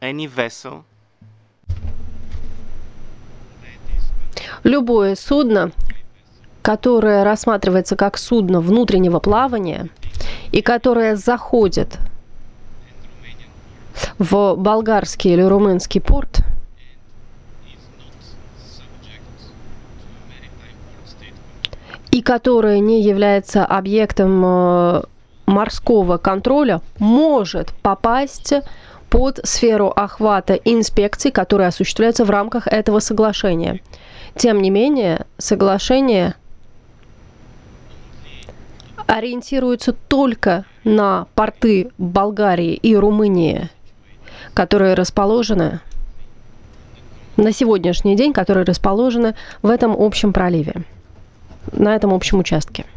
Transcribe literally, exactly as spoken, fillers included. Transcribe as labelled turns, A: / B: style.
A: any vessel
B: Любое судно, которое рассматривается как судно внутреннего плавания и которое заходит в болгарский или румынский порт и которое не является объектом э, морского контроля, может попасть под сферу охвата инспекций, которые осуществляются в рамках этого соглашения. Тем не менее, соглашение ориентируется только на порты Болгарии и Румынии, которые расположены на сегодняшний день, которые расположены в этом общем проливе, на этом общем участке.